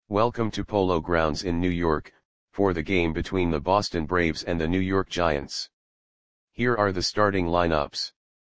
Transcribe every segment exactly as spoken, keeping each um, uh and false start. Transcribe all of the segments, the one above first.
Welcome to Polo Grounds in New York, for the game between the Boston Braves and the New York Giants. Here are the starting lineups.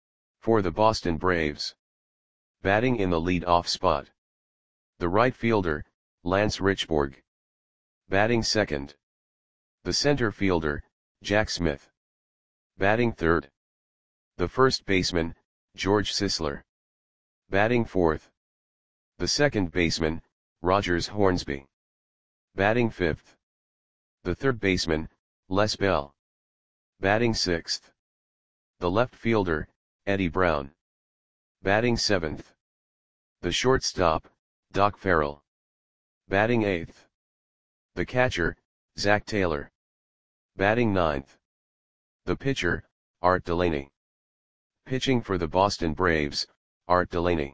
For the Boston Braves. Batting in the lead-off spot. The right fielder, Lance Richburg. Batting second. The center fielder, Jack Smith. Batting third. The first baseman, George Sisler. Batting fourth. The second baseman, Rogers Hornsby. Batting fifth. The third baseman, Les Bell. Batting sixth. The left fielder, Eddie Brown. Batting seventh. The shortstop, Doc Farrell. Batting eighth. The catcher, Zach Taylor. Batting ninth. The pitcher, Art Delaney. Pitching for the Boston Braves, Art Delaney.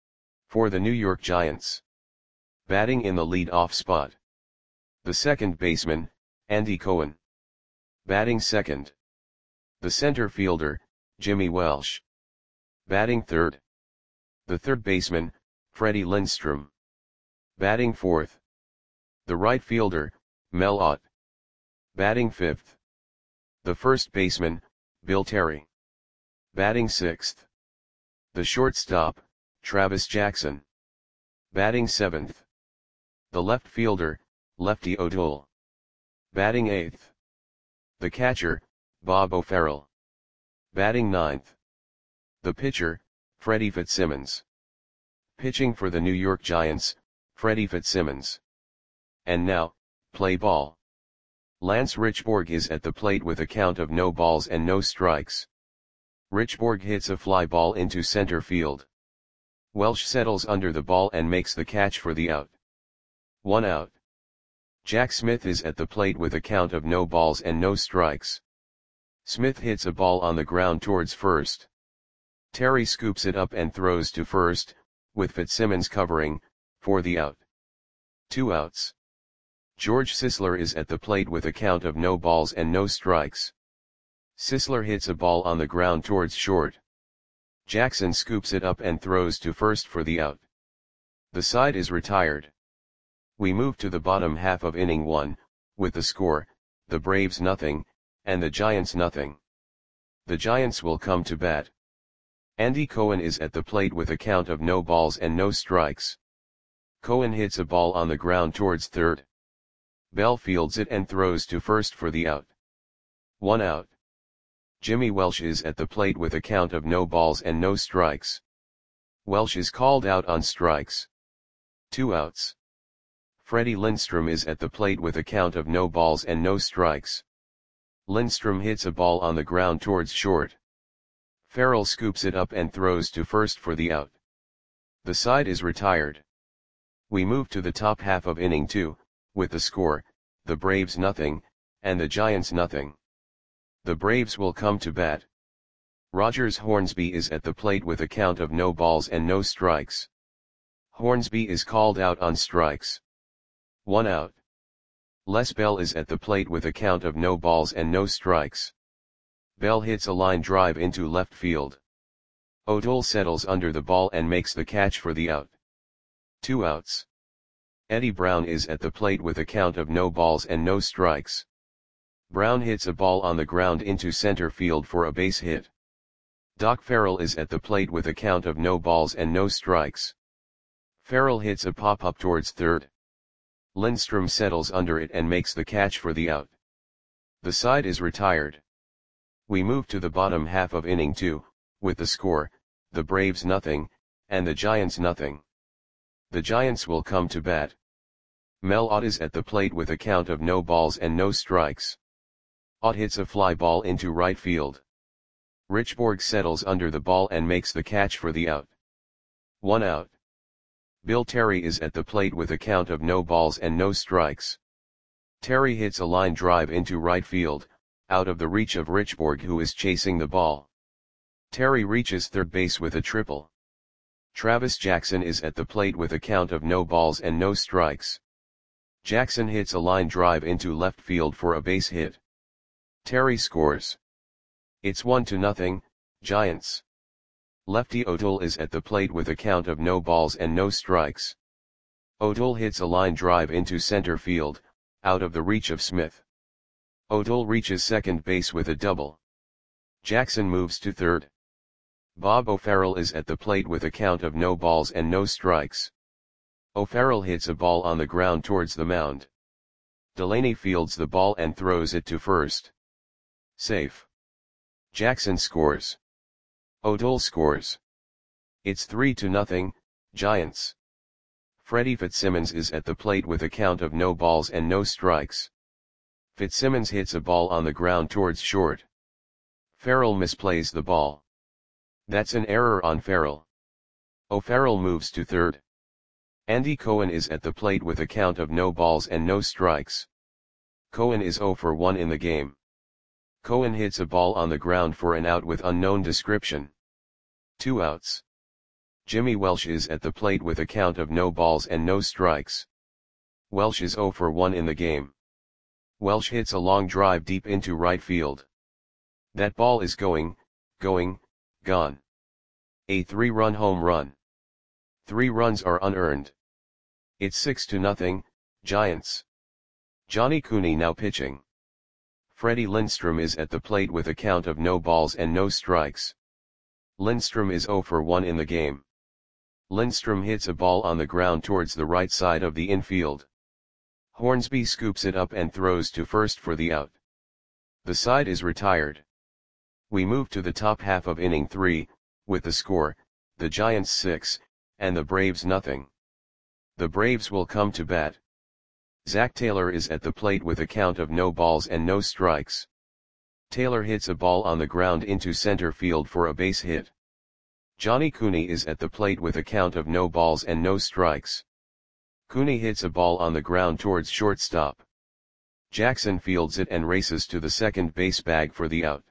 For the New York Giants. Batting in the lead-off spot. The second baseman, Andy Cohen. Batting second. The center fielder, Jimmy Welsh. Batting third. The third baseman, Freddie Lindstrom. Batting fourth. The right fielder, Mel Ott. Batting fifth. The first baseman, Bill Terry. Batting sixth. The shortstop, Travis Jackson. Batting seventh. The left fielder, Lefty O'Toole. Batting eighth. The catcher, Bob O'Farrell. Batting ninth. The pitcher, Freddie Fitzsimmons. Pitching for the New York Giants, Freddie Fitzsimmons. And now, play ball. Lance Richburg is at the plate with a count of no balls and no strikes. Richburg hits a fly ball into center field. Welsh settles under the ball and makes the catch for the out. One out. Jack Smith is at the plate with a count of no balls and no strikes. Smith hits a ball on the ground towards first. Terry scoops it up and throws to first, with Fitzsimmons covering, for the out. Two outs. George Sisler is at the plate with a count of no balls and no strikes. Sisler hits a ball on the ground towards short. Jackson scoops it up and throws to first for the out. The side is retired. We move to the bottom half of inning one, with the score, the Braves nothing, and the Giants nothing. The Giants will come to bat. Andy Cohen is at the plate with a count of no balls and no strikes. Cohen hits a ball on the ground towards third. Bell fields it and throws to first for the out. One out. Jimmy Welsh is at the plate with a count of no balls and no strikes. Welsh is called out on strikes. Two outs. Freddie Lindstrom is at the plate with a count of no balls and no strikes. Lindstrom hits a ball on the ground towards short. Farrell scoops it up and throws to first for the out. The side is retired. We move to the top half of inning two, with the score, the Braves nothing, and the Giants nothing. The Braves will come to bat. Rogers Hornsby is at the plate with a count of no balls and no strikes. Hornsby is called out on strikes. One out. Les Bell is at the plate with a count of no balls and no strikes. Bell hits a line drive into left field. O'Toole settles under the ball and makes the catch for the out. Two outs. Eddie Brown is at the plate with a count of no balls and no strikes. Brown hits a ball on the ground into center field for a base hit. Doc Farrell is at the plate with a count of no balls and no strikes. Farrell hits a pop-up towards third. Lindstrom settles under it and makes the catch for the out. The side is retired. We move to the bottom half of inning two, with the score, the Braves nothing, and the Giants nothing. The Giants will come to bat. Mel Ott is at the plate with a count of no balls and no strikes. Ott hits a fly ball into right field. Richburg settles under the ball and makes the catch for the out. One out. Bill Terry is at the plate with a count of no balls and no strikes. Terry hits a line drive into right field, out of the reach of Richburg, who is chasing the ball. Terry reaches third base with a triple. Travis Jackson is at the plate with a count of no balls and no strikes. Jackson hits a line drive into left field for a base hit. Terry scores. It's one to nothing, Giants. Lefty O'Toole is at the plate with a count of no balls and no strikes. O'Toole hits a line drive into center field, out of the reach of Smith. O'Toole reaches second base with a double. Jackson moves to third. Bob O'Farrell is at the plate with a count of no balls and no strikes. O'Farrell hits a ball on the ground towards the mound. Delaney fields the ball and throws it to first. Safe. Jackson scores. O'Toole scores. It's three to nothing, Giants. Freddie Fitzsimmons is at the plate with a count of no balls and no strikes. Fitzsimmons hits a ball on the ground towards short. Farrell misplays the ball. That's an error on Farrell. O'Farrell moves to third. Andy Cohen is at the plate with a count of no balls and no strikes. Cohen is oh for one in the game. Cohen hits a ball on the ground for an out with unknown description. Two outs. Jimmy Welsh is at the plate with a count of no balls and no strikes. Welsh is oh for one in the game. Welsh hits a long drive deep into right field. That ball is going, going, gone. A three-run home run. Three runs are unearned. It's six to nothing, Giants. Johnny Cooney now pitching. Freddie Lindstrom is at the plate with a count of no balls and no strikes. Lindstrom is oh for one in the game. Lindstrom hits a ball on the ground towards the right side of the infield. Hornsby scoops it up and throws to first for the out. The side is retired. We move to the top half of inning three, with the score, the Giants six, and the Braves nothing. The Braves will come to bat. Zach Taylor is at the plate with a count of no balls and no strikes. Taylor hits a ball on the ground into center field for a base hit. Johnny Cooney is at the plate with a count of no balls and no strikes. Cooney hits a ball on the ground towards shortstop. Jackson fields it and races to the second base bag for the out.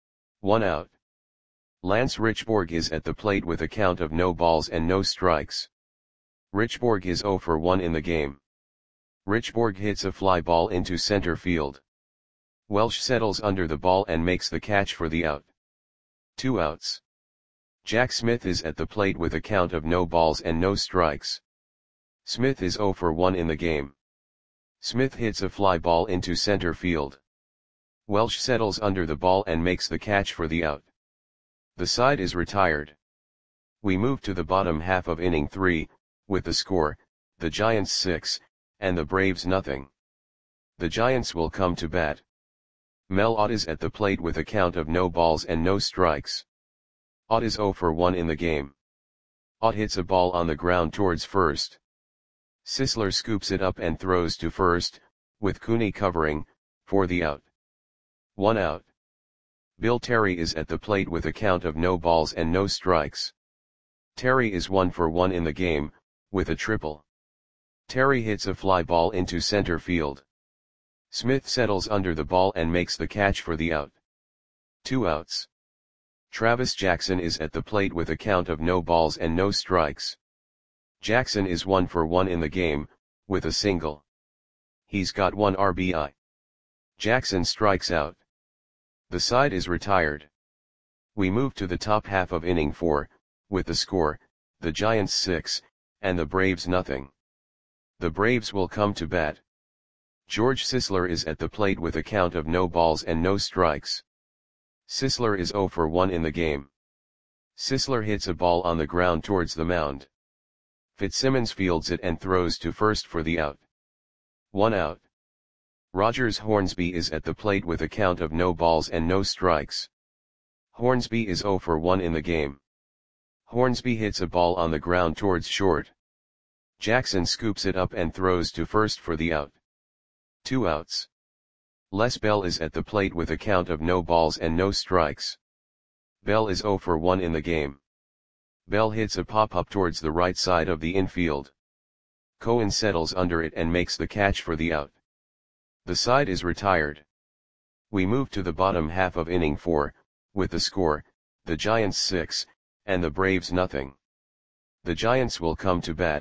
One out. Lance Richborg is at the plate with a count of no balls and no strikes. Richborg is oh for one in the game. Richborg hits a fly ball into center field. Welsh settles under the ball and makes the catch for the out. Two outs. Jack Smith is at the plate with a count of no balls and no strikes. Smith is oh for one in the game. Smith hits a fly ball into center field. Welsh settles under the ball and makes the catch for the out. The side is retired. We move to the bottom half of inning three, with the score, the Giants six, and the Braves nothing. The Giants will come to bat. Mel Ott is at the plate with a count of no balls and no strikes. Ott is oh for one in the game. Ott hits a ball on the ground towards first. Sisler scoops it up and throws to first, with Cooney covering, for the out. One out. Bill Terry is at the plate with a count of no balls and no strikes. Terry is one for one in the game, with a triple. Terry hits a fly ball into center field. Smith settles under the ball and makes the catch for the out. Two outs. Travis Jackson is at the plate with a count of no balls and no strikes. Jackson is one for one in the game, with a single. He's got one R B I. Jackson strikes out. The side is retired. We move to the top half of inning four, with the score, the Giants six, and the Braves nothing. The Braves will come to bat. George Sisler is at the plate with a count of no balls and no strikes. Sisler is oh for one in the game. Sisler hits a ball on the ground towards the mound. Fitzsimmons fields it and throws to first for the out. One out. Rogers Hornsby is at the plate with a count of no balls and no strikes. Hornsby is oh for one in the game. Hornsby hits a ball on the ground towards short. Jackson scoops it up and throws to first for the out. Two outs. Les Bell is at the plate with a count of no balls and no strikes. Bell is oh for one in the game. Bell hits a pop-up towards the right side of the infield. Cohen settles under it and makes the catch for the out. The side is retired. We move to the bottom half of inning four, with the score, the Giants six, and the Braves nothing. The Giants will come to bat.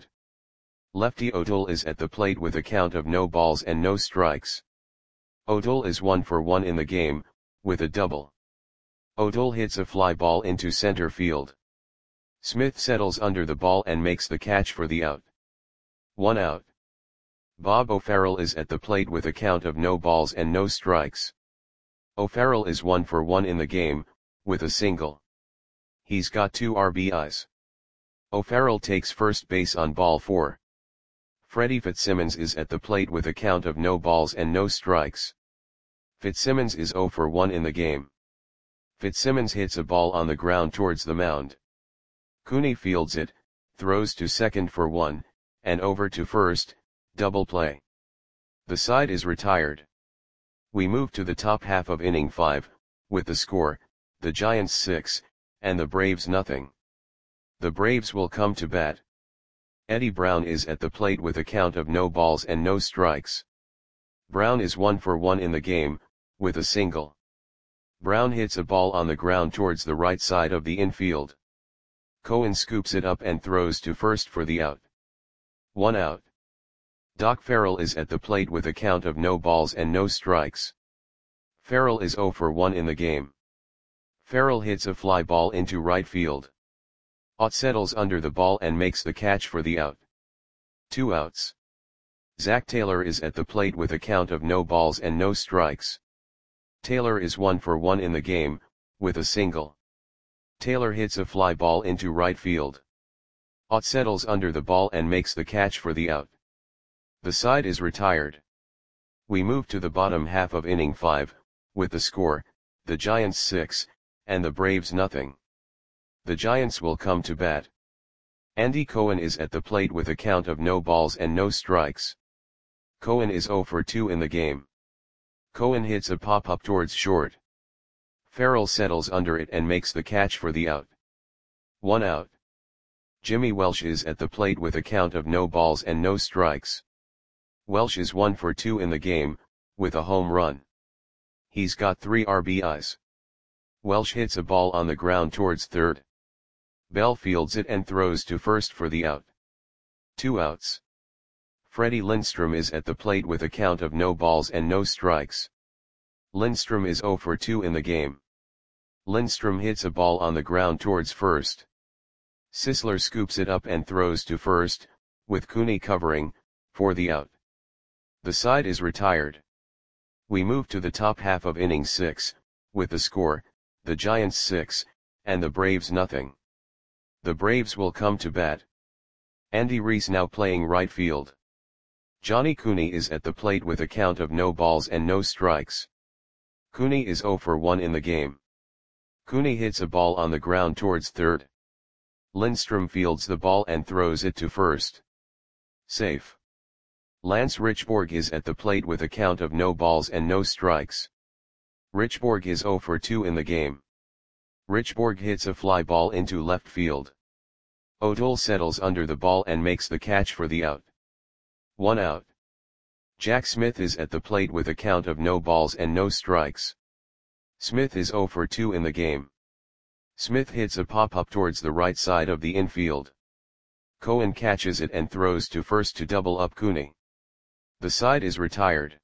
Lefty O'Toole is at the plate with a count of no balls and no strikes. O'Toole is one for one in the game, with a double. O'Toole hits a fly ball into center field. Smith settles under the ball and makes the catch for the out. One out. Bob O'Farrell is at the plate with a count of no balls and no strikes. O'Farrell is one for one in the game, with a single. He's got two R B Is. O'Farrell takes first base on ball four. Freddie Fitzsimmons is at the plate with a count of no balls and no strikes. Fitzsimmons is zero for one in the game. Fitzsimmons hits a ball on the ground towards the mound. Cooney fields it, throws to second for one, and over to first, double play. The side is retired. We move to the top half of inning five, with the score, the Giants six, and the Braves nothing. The Braves will come to bat. Eddie Brown is at the plate with a count of no balls and no strikes. Brown is one for one in the game, with a single. Brown hits a ball on the ground towards the right side of the infield. Cohen scoops it up and throws to first for the out. One out. Doc Farrell is at the plate with a count of no balls and no strikes. Farrell is zero for one in the game. Farrell hits a fly ball into right field. Ott settles under the ball and makes the catch for the out. Two outs. Zach Taylor is at the plate with a count of no balls and no strikes. Taylor is one for one in the game, with a single. Taylor hits a fly ball into right field. Ott settles under the ball and makes the catch for the out. The side is retired. We move to the bottom half of inning five, with the score, the Giants six, and the Braves nothing. The Giants will come to bat. Andy Cohen is at the plate with a count of no balls and no strikes. Cohen is zero for two in the game. Cohen hits a pop-up towards short. Farrell settles under it and makes the catch for the out. One out. Jimmy Welsh is at the plate with a count of no balls and no strikes. Welsh is one for two in the game, with a home run. He's got three R B Is. Welsh hits a ball on the ground towards third. Bell fields it and throws to first for the out. Two outs. Freddie Lindstrom is at the plate with a count of no balls and no strikes. Lindstrom is zero for two in the game. Lindstrom hits a ball on the ground towards first. Sisler scoops it up and throws to first, with Cooney covering, for the out. The side is retired. We move to the top half of inning six, with the score, the Giants six, and the Braves nothing. The Braves will come to bat. Andy Reese now playing right field. Johnny Cooney is at the plate with a count of no balls and no strikes. Cooney is zero for one in the game. Cooney hits a ball on the ground towards third. Lindstrom fields the ball and throws it to first. Safe. Lance Richborg is at the plate with a count of no balls and no strikes. Richborg is zero for two in the game. Richborg hits a fly ball into left field. O'Toole settles under the ball and makes the catch for the out. One out. Jack Smith is at the plate with a count of no balls and no strikes. Smith is zero for two in the game. Smith hits a pop-up towards the right side of the infield. Cohen catches it and throws to first to double up Cooney. The side is retired.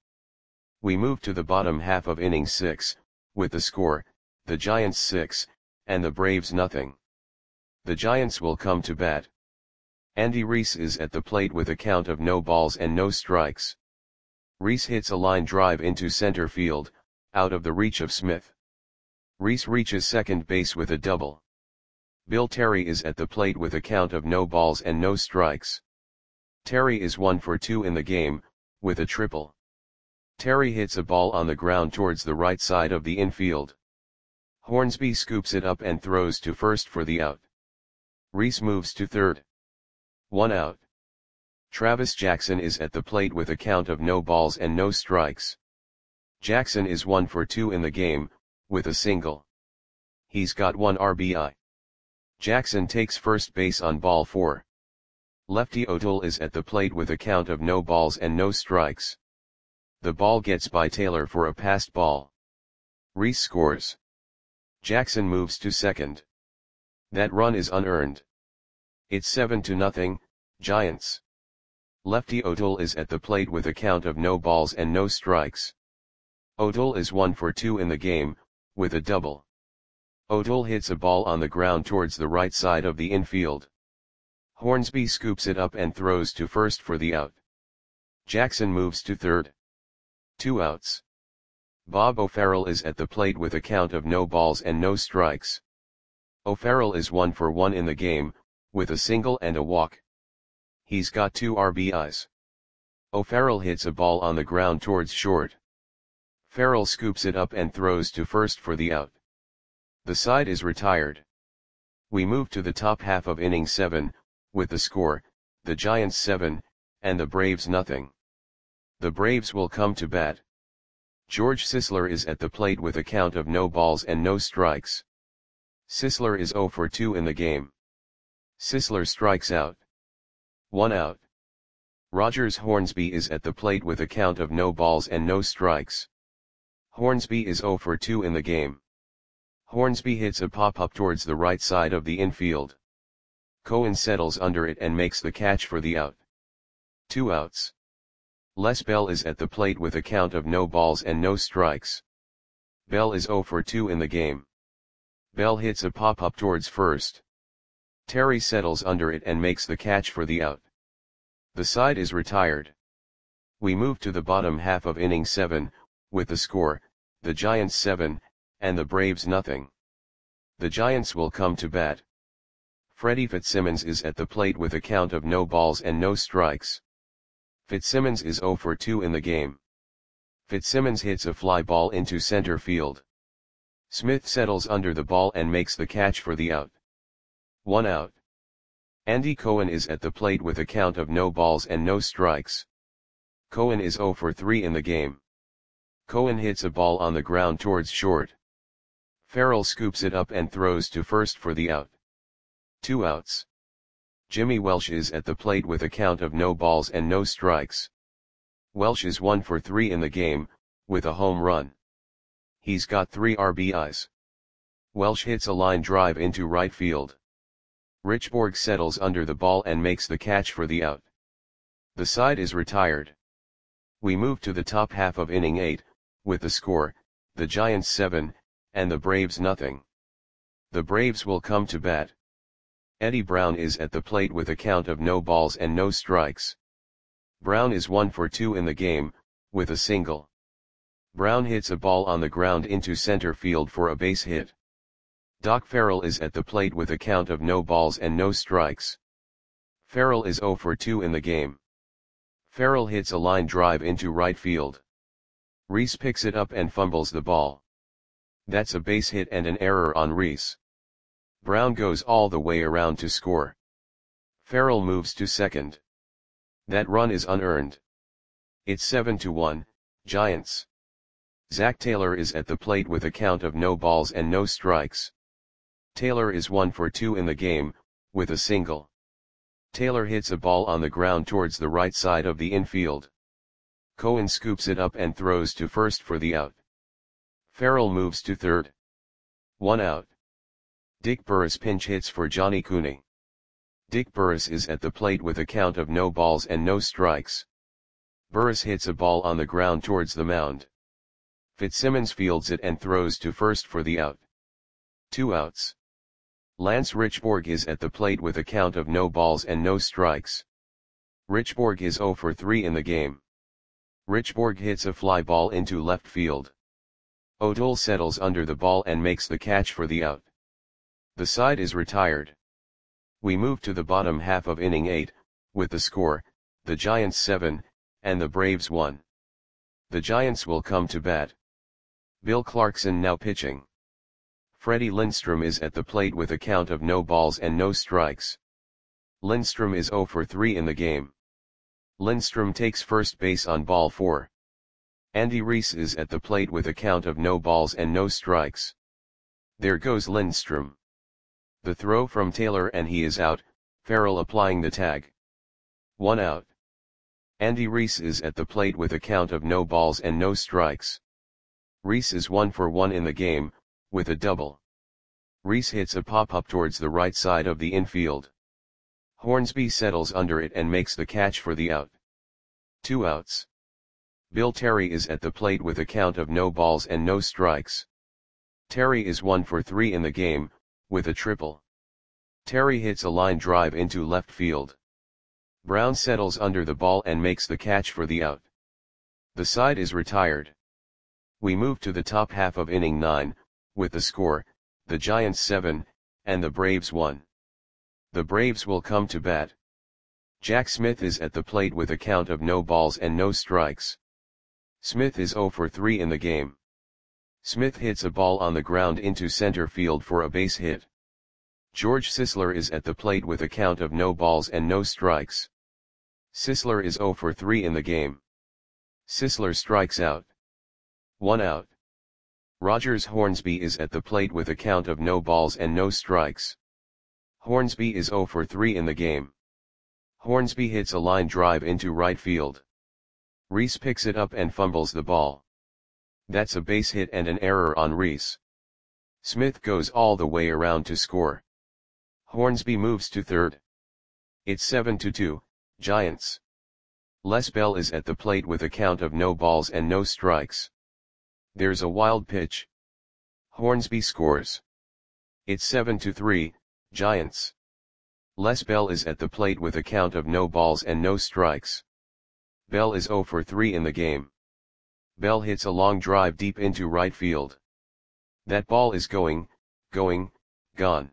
We move to the bottom half of inning six, with the score, the Giants six, and the Braves nothing. The Giants will come to bat. Andy Reese is at the plate with a count of no balls and no strikes. Reese hits a line drive into center field, out of the reach of Smith. Reese reaches second base with a double. Bill Terry is at the plate with a count of no balls and no strikes. Terry is one for two in the game, with a triple. Terry hits a ball on the ground towards the right side of the infield. Hornsby scoops it up and throws to first for the out. Reese moves to third. One out. Travis Jackson is at the plate with a count of no balls and no strikes. Jackson is one for two in the game, with a single. He's got one R B I. Jackson takes first base on ball four. Lefty O'Toole is at the plate with a count of no balls and no strikes. The ball gets by Taylor for a passed ball. Reese scores. Jackson moves to second. That run is unearned. It's seven to nothing, Giants. Lefty O'Toole is at the plate with a count of no balls and no strikes. O'Toole is one for two in the game, with a double. O'Toole hits a ball on the ground towards the right side of the infield. Hornsby scoops it up and throws to first for the out. Jackson moves to third. Two outs. Bob O'Farrell is at the plate with a count of no balls and no strikes. O'Farrell is one for one in the game, with a single and a walk. He's got two R B Is. O'Farrell hits a ball on the ground towards short. Farrell scoops it up and throws to first for the out. The side is retired. We move to the top half of inning seven, with the score, the Giants seven, and the Braves nothing. The Braves will come to bat. George Sisler is at the plate with a count of no balls and no strikes. Sisler is zero for two in the game. Sisler strikes out. One out. Rogers Hornsby is at the plate with a count of no balls and no strikes. Hornsby is zero for two in the game. Hornsby hits a pop-up towards the right side of the infield. Cohen settles under it and makes the catch for the out. Two outs. Les Bell is at the plate with a count of no balls and no strikes. Bell is zero for two in the game. Bell hits a pop-up towards first. Terry settles under it and makes the catch for the out. The side is retired. We move to the bottom half of inning seven, with the score, the Giants seven, and the Braves nothing. The Giants will come to bat. Freddie Fitzsimmons is at the plate with a count of no balls and no strikes. Fitzsimmons is zero for two in the game. Fitzsimmons hits a fly ball into center field. Smith settles under the ball and makes the catch for the out. One out. Andy Cohen is at the plate with a count of no balls and no strikes. Cohen is zero for three in the game. Cohen hits a ball on the ground towards short. Farrell scoops it up and throws to first for the out. Two outs. Jimmy Welsh is at the plate with a count of no balls and no strikes. Welsh is one for three in the game, with a home run. He's got three R B Is. Welsh hits a line drive into right field. Richborg settles under the ball and makes the catch for the out. The side is retired. We move to the top half of inning eight, with the score, the Giants seven, and the Braves nothing. The Braves will come to bat. Eddie Brown is at the plate with a count of no balls and no strikes. Brown is one for two in the game, with a single. Brown hits a ball on the ground into center field for a base hit. Doc Farrell is at the plate with a count of no balls and no strikes. Farrell is zero for two in the game. Farrell hits a line drive into right field. Reese picks it up and fumbles the ball. That's a base hit and an error on Reese. Brown goes all the way around to score. Farrell moves to second. That run is unearned. It's seven to one, Giants. Zach Taylor is at the plate with a count of no balls and no strikes. Taylor is one for two in the game, with a single. Taylor hits a ball on the ground towards the right side of the infield. Cohen scoops it up and throws to first for the out. Farrell moves to third. One out. Dick Burris pinch hits for Johnny Cooney. Dick Burris is at the plate with a count of no balls and no strikes. Burris hits a ball on the ground towards the mound. Fitzsimmons fields it and throws to first for the out. Two outs. Lance Richborg is at the plate with a count of no balls and no strikes. Richborg is zero for three in the game. Richborg hits a fly ball into left field. O'Toole settles under the ball and makes the catch for the out. The side is retired. We move to the bottom half of inning eight, with the score, the Giants seven, and the Braves one. The Giants will come to bat. Bill Clarkson now pitching. Freddie Lindstrom is at the plate with a count of no balls and no strikes. Lindstrom is zero for three in the game. Lindstrom takes first base on ball four. Andy Reese is at the plate with a count of no balls and no strikes. There goes Lindstrom. The throw from Taylor and he is out, Farrell applying the tag. One out. Andy Reese is at the plate with a count of no balls and no strikes. Reese is one for one in the game, with a double. Reese hits a pop-up towards the right side of the infield. Hornsby settles under it and makes the catch for the out. Two outs. Bill Terry is at the plate with a count of no balls and no strikes. Terry is one for three in the game, with a triple. Terry hits a line drive into left field. Brown settles under the ball and makes the catch for the out. The side is retired. We move to the top half of inning nine, with the score, the Giants seven, and the Braves one. The Braves will come to bat. Jack Smith is at the plate with a count of no balls and no strikes. Smith is zero for three in the game. Smith hits a ball on the ground into center field for a base hit. George Sisler is at the plate with a count of no balls and no strikes. Sisler is zero for three in the game. Sisler strikes out. One out. Rogers Hornsby is at the plate with a count of no balls and no strikes. Hornsby is zero for three in the game. Hornsby hits a line drive into right field. Reese picks it up and fumbles the ball. That's a base hit and an error on Reese. Smith goes all the way around to score. Hornsby moves to third. It's seven to two, Giants. Les Bell is at the plate with a count of no balls and no strikes. There's a wild pitch. Hornsby scores. It's seven to three, Giants. Les Bell is at the plate with a count of no balls and no strikes. Bell is zero for three in the game. Bell hits a long drive deep into right field. That ball is going, going, gone.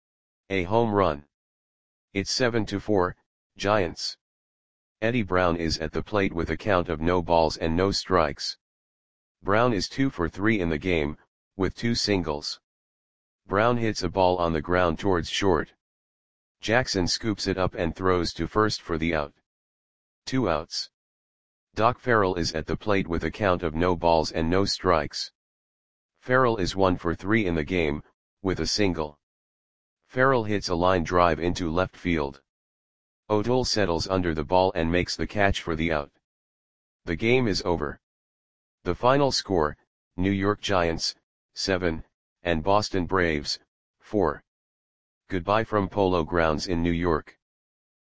A home run. It's seven to four, Giants. Eddie Brown is at the plate with a count of no balls and no strikes. Brown is two for three in the game, with two singles. Brown hits a ball on the ground towards short. Jackson scoops it up and throws to first for the out. Two outs. Doc Farrell is at the plate with a count of no balls and no strikes. Farrell is one for three in the game, with a single. Farrell hits a line drive into left field. O'Toole settles under the ball and makes the catch for the out. The game is over. The final score, New York Giants, seven, and Boston Braves, four. Goodbye from Polo Grounds in New York.